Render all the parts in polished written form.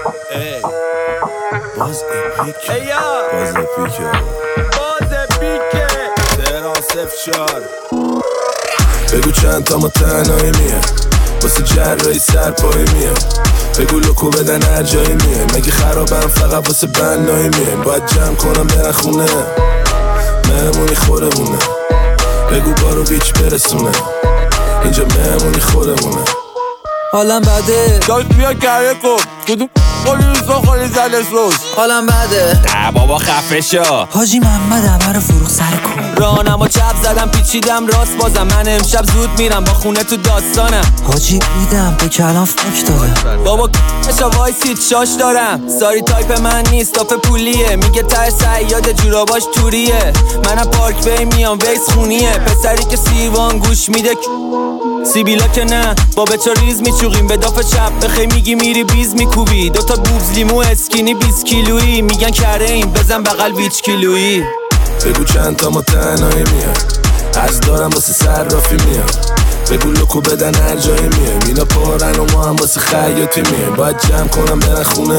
باز اپیکه تهران 04 بگو چند تا ما تنهایی میه واسه جرایی سرپایی میه بگو لکو بدن هر جایی میه مگه خرابم فقط واسه بنایی میه باید جمع کنم برن خونه مهمونی خورمونه بگو بارو بیچ برسونه اینجا مهمونی خورمونه حالم بده داشت بیا گره کن کدوم خالی روزا خالی زلس روز حالم بده نه بابا خفه شا حاجی محمد همه رو فروخ سر کن رانم و چپ زدم پیچیدم راست بازم من امشب زود میرم با خونه تو داستانم حاجی میدم به کلام فک دارم بابا کشا وایسید شاش دارم ساری تایپ من نیست تاپ پولیه میگه تر سیاد جوراباش توریه منم پارک بی میام ویس خونیه پسری که سیوان گوش میده سیبیلا که نه با بچا ریز میچوقیم به داف چپ بخی میگی میری بیز میکوبی دوتا بوبز لیمو اسکینی 20 کیلویی میگن کره این بزن بغل ویچ کیلویی بگو چند تا ما تنهایی میه از دارم واسه صرافی میه بگو لکو بدن هر جایی میه مینا پارن و ما هم واسه خیاطی میه باید جمع کنم برن خونه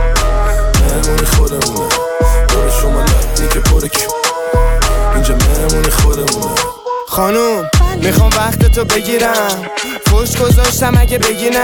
مهمونی خودمونه دور شما لطنی که پره کیو اینجا مهمونی خودمونه خانوم میخوام وقت تو بگیرم فوش گذاشتم اگه بگی نه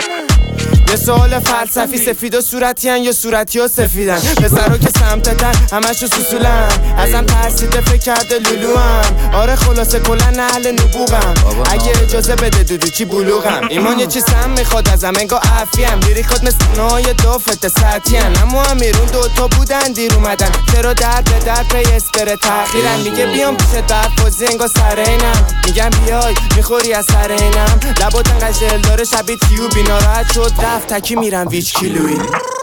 یه سوال فلسفی سفید و صورتیان یا صورتی و سفیدن پسرو که سمتتن همشو سوسولن ازم ترسیده فکر کرده لولوام آره خلاصه کلن اهل نبوغم اگه اجازه بده دودو چی بلوغم ایمان یه چی سم میخواد ازم انگا عفیم لیری خود مثل نهای دافت سطحین اما امیرون دوتا بودن دیر اومدن چرا در به در پی اسپر تأخیرن میگه بیام پیشت برفازی انگا سرینم میگم بیای میخوری از سرینم لباتن قشل داره شبیه تیوبی ناراحت شد تکی میرم ویچ کیلویی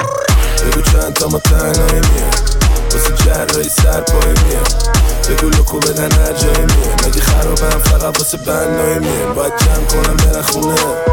بگو چند تا ما تنهایی میه واسه جرایی سرپایی میه بگو لکو بدن هر جایی میه مگه خرابم فقط واسه بنایی میه باید جمع کنم برن خونه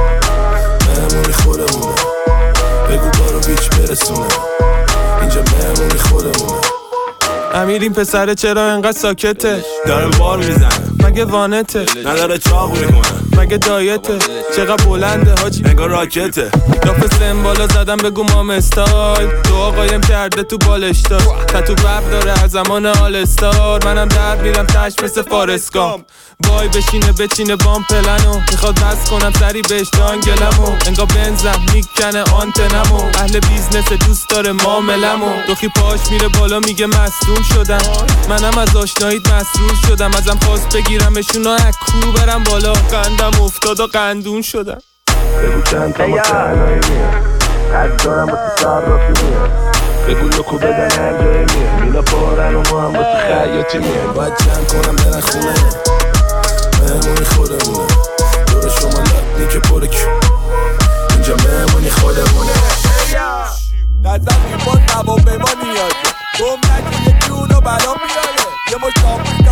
مهمونی خورمونه بگو بارو بیچ برسونه اینجا مهمونی خودمونه امیر این پسره چرا انقدر ساکته داره بار میزنه مگه وانته نداره چاق میکنه مگه دایته چقدر بلنده حاجی انگار راکته داف سن بالا زدم بگو مام استایل دعا قایم کرده تو بالشتا تتو بب داره از زمان آل استار منم در میرم تش مثل فارسکام وای بچینه بام پلنو میخواد بس کنم سری بهش دانگلمو انگار بنزم میکنه آنتنمو اهل بیزنس دوست داره معاملمو دوخی پاش میره بالا میگه مصدوم شدم منم از آشناییت مسرور شدم ازم خواست بگیرمشون و اکو برم بالا قندم افتاد و قندون شدم بگو چند تا ما تنهایی میه از دارم واسه صرافی میه بگو لکو بدن هر جایی میه مینا پارن و ما هم واسه خیاطی میه باید جمع کنم برن خونه مهمونی خودمونه دور شما لطنی که پره کیو اینجا مهمونی خودمونه نظر میباد نبا به ما نیازه گم نگه یکی اونو بلا میاره یه مشتاق